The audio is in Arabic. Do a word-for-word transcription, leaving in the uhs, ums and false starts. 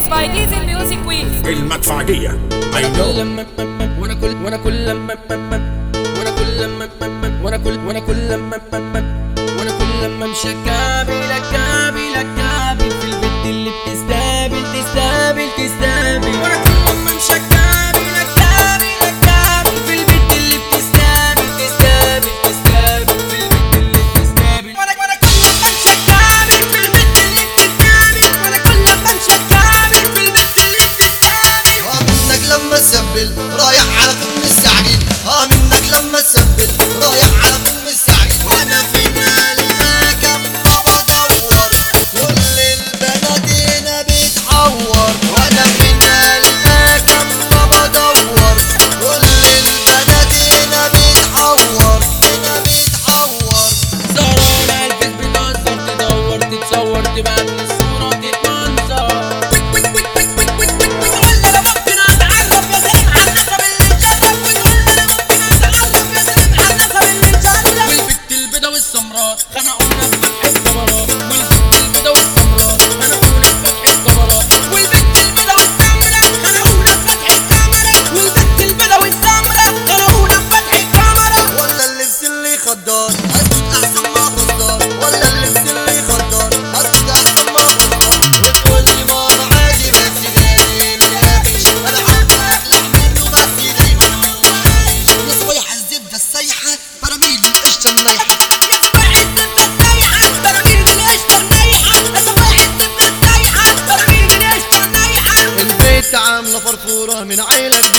by Diesel Music Week. المدفعية أيوه. وانا كل وانا كل وانا كل وانا كل وانا كل وانا كل لما امشي كابل كابل كابل في البنت اللي بتستقبل تستقبل تستقبل. وانا كل لما امشي كابل كابل كابل في البنت اللي بتستقبل تستقبل تستقبل في البنت اللي بتستقبل. وانا وانا كل لما امشي كابل في البنت اللي بتستقبل. وانا كل لما امشي كابل في البنت اللي بتستقبل. ها منك لما تسبل رايح على فم السعيد. ها منك لما تسبل رايح على فم السعيد. وانا في المكان بدور كل البنات هنا بتحور. وانا في المكان بدور كل البنات هنا بتحور هنا بتحور. سهرانة البيت بتهزر تدور تتصور تبقى من الصورة تتمنظر. والبت البيضة والسمراء خنقونا بفتح الكاميرات. والبت البيضة والسمراء خنقونا بفتح الكاميرات. والبت البيضة والسمراء خنقونا بفتح الكاميرات. والبت البيضة والسمراء خنقونا بفتح الكاميرات. ولا اللبس اللي خدار اسكت احسن ما خسار. ولا اللبس اللي خدار اسكت احسن ما خسار. وتقول لي ماما عادي بس داري اللي مفيش. انا عارفه احلى منه بس دايما مواعيش. يا صبيح الزبده السايحه براميل القشطه النايحه. يا صباح الزبدة السايحة براميل بالقشطة النايحة. يا صباح الزبدة السايحة براميل بالقشطة النايحة. البيت عامله فرفوره من عيله